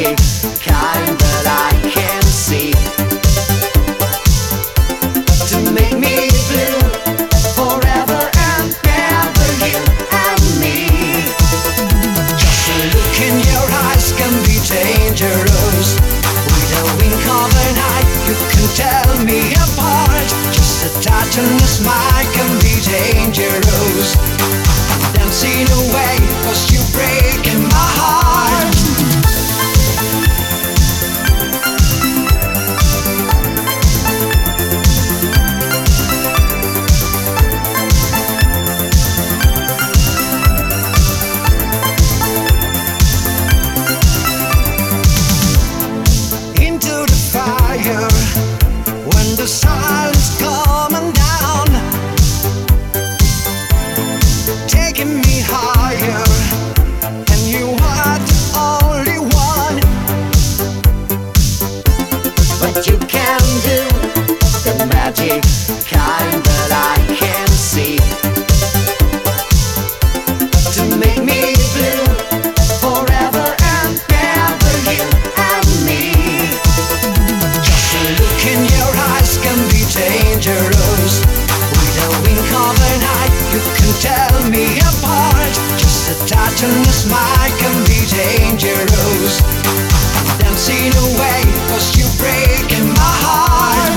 magic kind that I can see, to make me blue forever and ever, you and me. Just a look in your eyes can be dangerous. With a wink of an eye you can tell me apart. Just a touch and a smile can be dangerous. Dancing away 'cause you break in my heart. Into the fire when the silence coming down, taking me higher, and you are the only one. But you can do the magic kind that I can see, to make me blue forever and ever, you and me. Just a look in your eyes can be dangerous. With a wink of an eye you can tell me apart. Just a touch and a smile can be dangerous. Dancing away 'cause you break in my heart.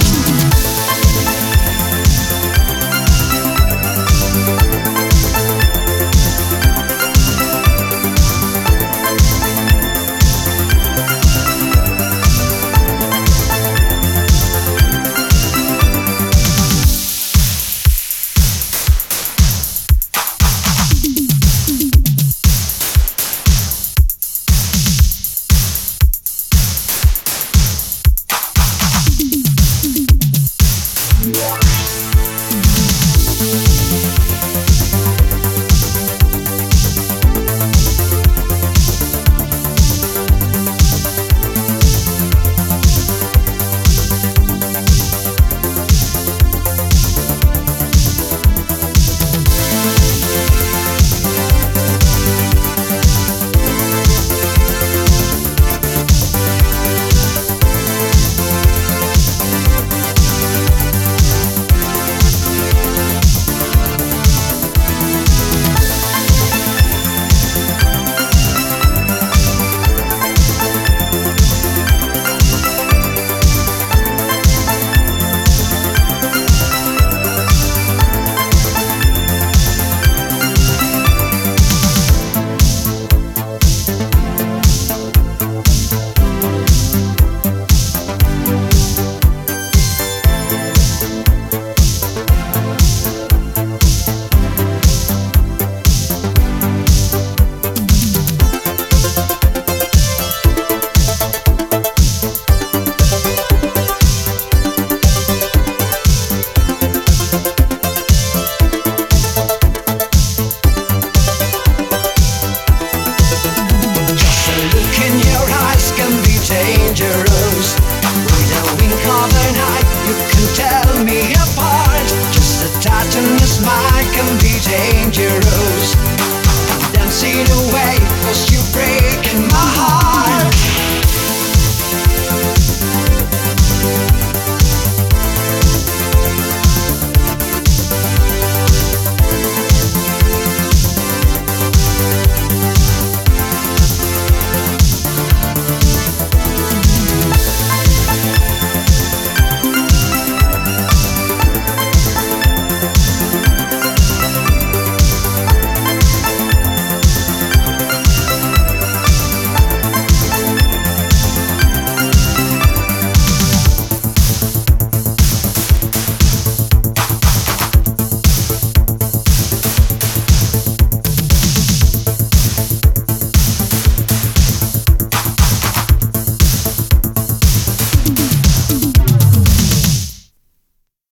Dangerous. With a wink of an eye you can tell me apart. Just a touch and a smile can be dangerous. Dancing away